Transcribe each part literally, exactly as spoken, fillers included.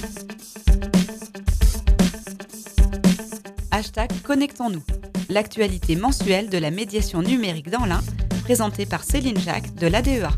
Hashtag Connectons-nous, l'actualité mensuelle de la médiation numérique dans l'Ain, présentée par Céline Jacques de l'A D E A.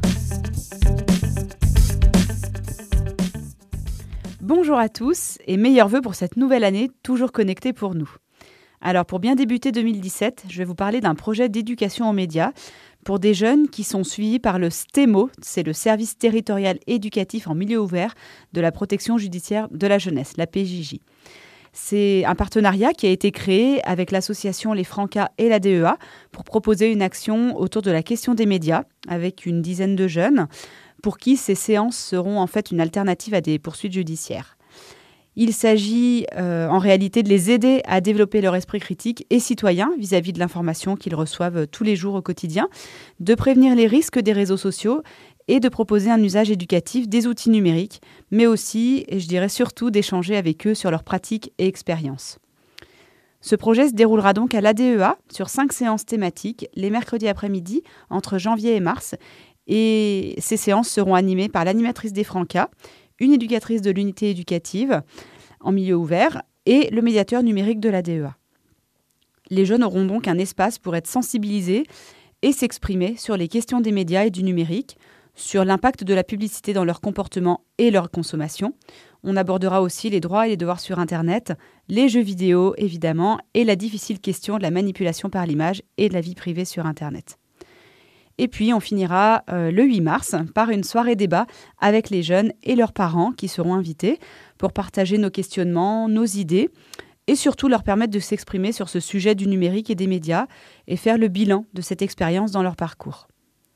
Bonjour à tous et meilleurs vœux pour cette nouvelle année, toujours connectée pour nous. Alors pour bien débuter deux mille dix-sept, je vais vous parler d'un projet d'éducation aux médias pour des jeunes qui sont suivis par le STEMO, c'est le service territorial éducatif en milieu ouvert de la protection judiciaire de la jeunesse, la P J J. C'est un partenariat qui a été créé avec l'association Les Francas et l'A D E A pour proposer une action autour de la question des médias avec une dizaine de jeunes pour qui ces séances seront en fait une alternative à des poursuites judiciaires. Il s'agit euh, en réalité de les aider à développer leur esprit critique et citoyen vis-à-vis de l'information qu'ils reçoivent tous les jours au quotidien, de prévenir les risques des réseaux sociaux et de proposer un usage éducatif des outils numériques, mais aussi, et je dirais surtout, d'échanger avec eux sur leurs pratiques et expériences. Ce projet se déroulera donc à l'A D E A sur cinq séances thématiques les mercredis après-midi entre janvier et mars. Et ces séances seront animées par l'animatrice des Francas, une éducatrice de l'unité éducative en milieu ouvert et le médiateur numérique de l'A D E A. Les jeunes auront donc un espace pour être sensibilisés et s'exprimer sur les questions des médias et du numérique, sur l'impact de la publicité dans leur comportement et leur consommation. On abordera aussi les droits et les devoirs sur Internet, les jeux vidéo évidemment, et la difficile question de la manipulation par l'image et de la vie privée sur Internet. Et puis on finira euh, le huit mars par une soirée débat avec les jeunes et leurs parents qui seront invités pour partager nos questionnements, nos idées et surtout leur permettre de s'exprimer sur ce sujet du numérique et des médias et faire le bilan de cette expérience dans leur parcours.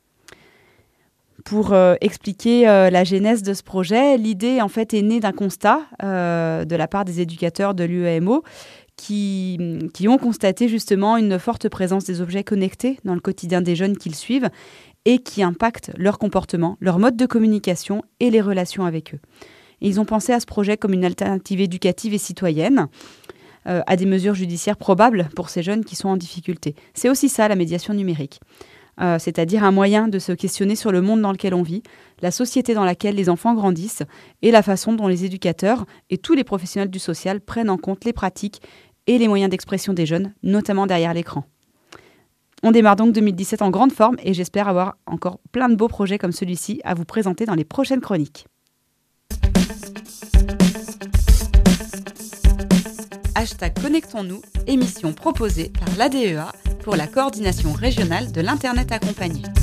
Pour euh, expliquer euh, la genèse de ce projet, l'idée en fait est née d'un constat euh, de la part des éducateurs de l'U E M O qui, qui ont constaté justement une forte présence des objets connectés dans le quotidien des jeunes qu'ils suivent et qui impactent leur comportement, leur mode de communication et les relations avec eux. Et ils ont pensé à ce projet comme une alternative éducative et citoyenne euh, à des mesures judiciaires probables pour ces jeunes qui sont en difficulté. C'est aussi ça la médiation numérique. Euh, c'est-à-dire un moyen de se questionner sur le monde dans lequel on vit, la société dans laquelle les enfants grandissent et la façon dont les éducateurs et tous les professionnels du social prennent en compte les pratiques et les moyens d'expression des jeunes, notamment derrière l'écran. On démarre donc deux mille dix-sept en grande forme et j'espère avoir encore plein de beaux projets comme celui-ci à vous présenter dans les prochaines chroniques. Hashtag Connectons-nous, émission proposée par l'A D E A pour la coordination régionale de l'Internet accompagné.